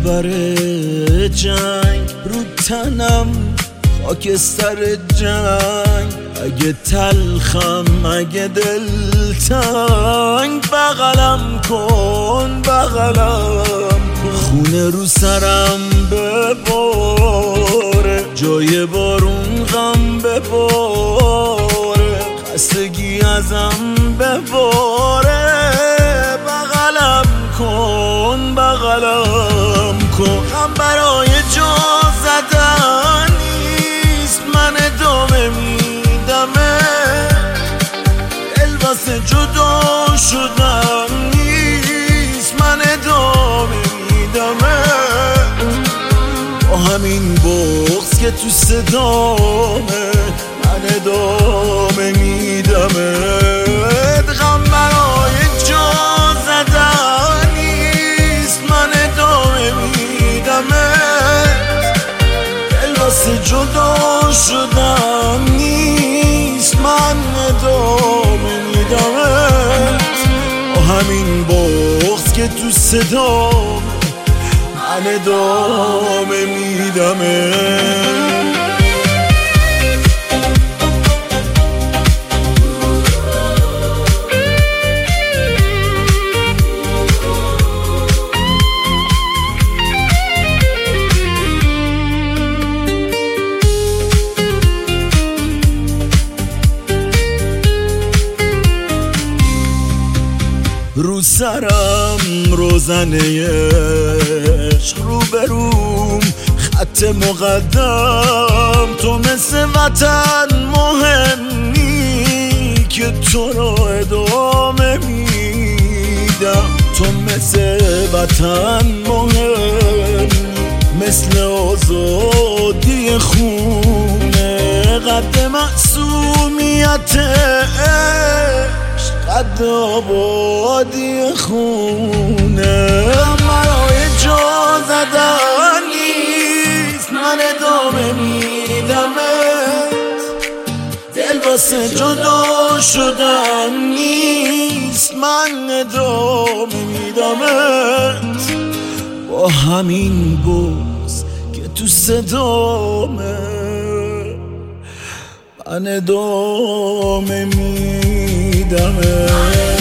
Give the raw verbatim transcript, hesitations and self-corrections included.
خبر جنگ رو تنم خاکستر جنگ، اگه تلخم اگه دلتنگ بغلم کن بغلم کن، خونه رو سرم بباره جای بارون غم بباره، خستگی ازم بباره بغلم کن بغلم کن. غم برای جا زدن نیست، من ادامه میدمه، دل واسه جدا شدن نیست، من ادامه میدمه، با همین بغض که تو صدامه من ادامه میدمه. غم برای جا زدن نیست، من ادامه میدمه، دل واسه جدا شدن نیست، من ادامه میدمه، با همین بغض که تو صدام من ادامه میدمه. رو سرم روزنه عشق، رو بروم خط مقدم، تو مثل وطن مهمی که تو را ادامه میدم، تو مثل وطن مهم، مثل آزادی خونه، قد معصومیت قد آبادی خونه. برای جا زدن نیست، من ادامه میدمت، دل واسه جدا شدن نیست، من ادامه میدمت، با همین بغض که تو صدامه من ادامه میدمه.